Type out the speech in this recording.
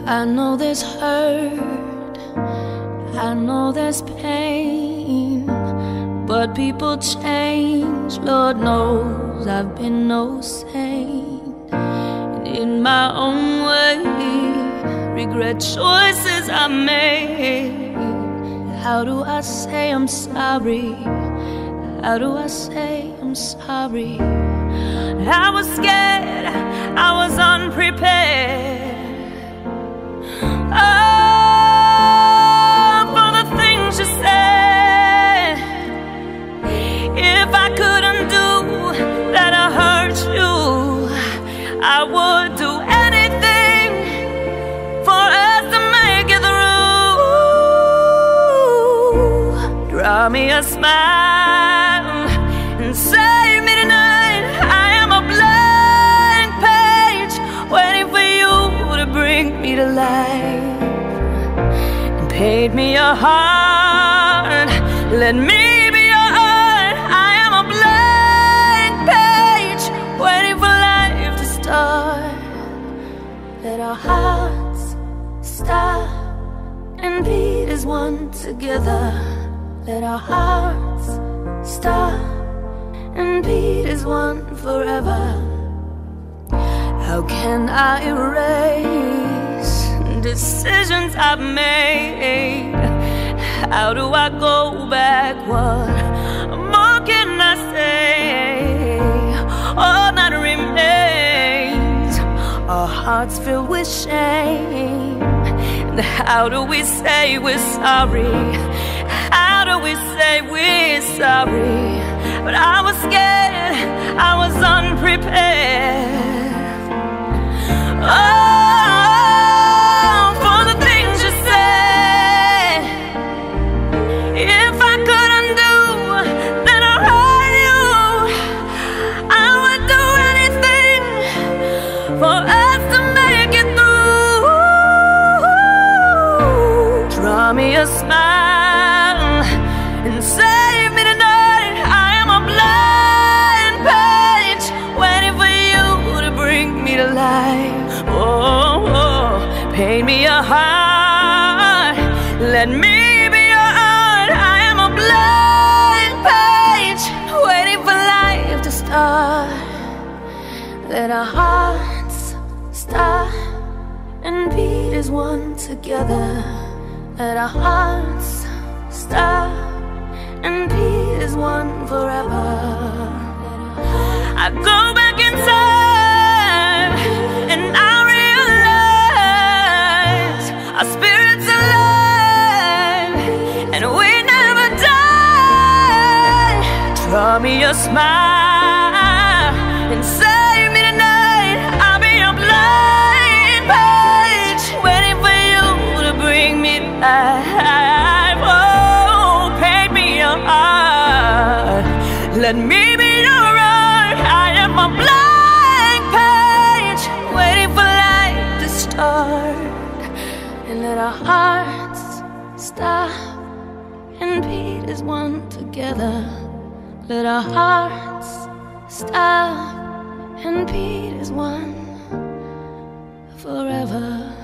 I know there's hurt, I know there's pain, but people change, Lord knows I've been no saint. And in my own way, regret choices I made. How do I say I'm sorry? How do I say I'm sorry? I was scared, I was unprepared. Oh, for the things you said. If I couldn't do that I hurt you, I would do anything for us to make it through. Draw me a smile and save me tonight. I am a blank page waiting for you to bring me to life. And paint me a heart, let me be your heart. I am a blank page waiting for life to start. Let our hearts stop and beat as one together. Let our hearts stop and beat as one forever. How can I erase decisions I've made? How do I go back? What more can I say? All that remains are hearts filled with shame. And how do we say we're sorry? How do we say we're sorry? But I was scared, I was unprepared. Oh, for the things you said. If I couldn't do that I hurt you, I would do anything for us to make it through. Draw me a smile and save me tonight. I am a blank page waiting for you to bring me to life. Paint me a heart, let me be your heart. I am a blank page waiting for life to start. Let our hearts stop and beat as one together. Let our hearts stop and beat as one forever. I go back in time and I our spirits alive, and we never die. Draw me a smile and save me tonight. I'll be a blank page waiting for you to bring me life. Oh, paint me a heart, let me be your heart. I am a blank page waiting for life to start. And let our hearts stop and beat as one together. Let our hearts stop and beat as one forever.